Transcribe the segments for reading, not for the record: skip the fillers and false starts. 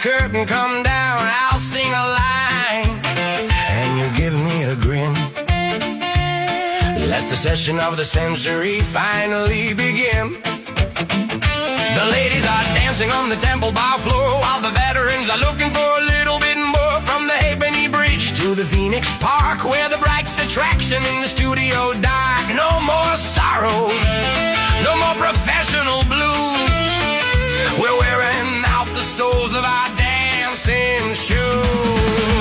curtain come down, I'll sing a line, and you give me a grin. Let the session of the century finally begin. The ladies are dancing on the Temple Bar floor, while the veterans are looking for a little bit more. From the Halfpenny Bridge to the Phoenix Park, we're the brightest attraction in the studio dark. No more sorrow, no more professional blues. We're wearing out the soles of our dancing shoes.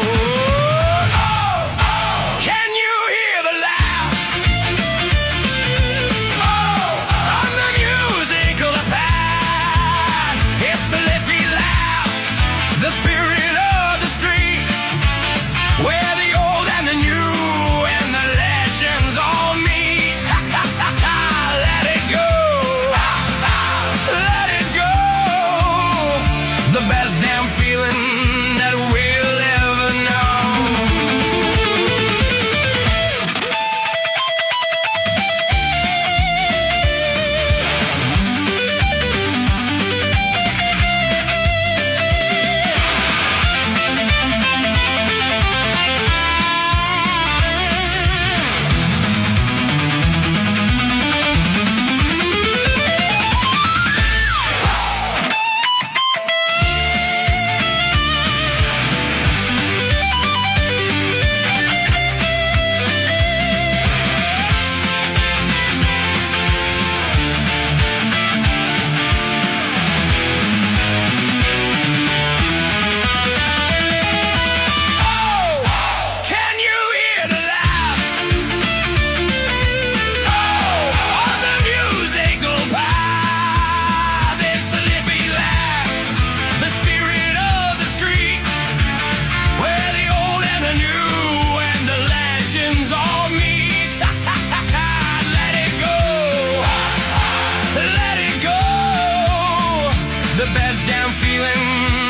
The best damn feeling that we'll ever the best damn feeling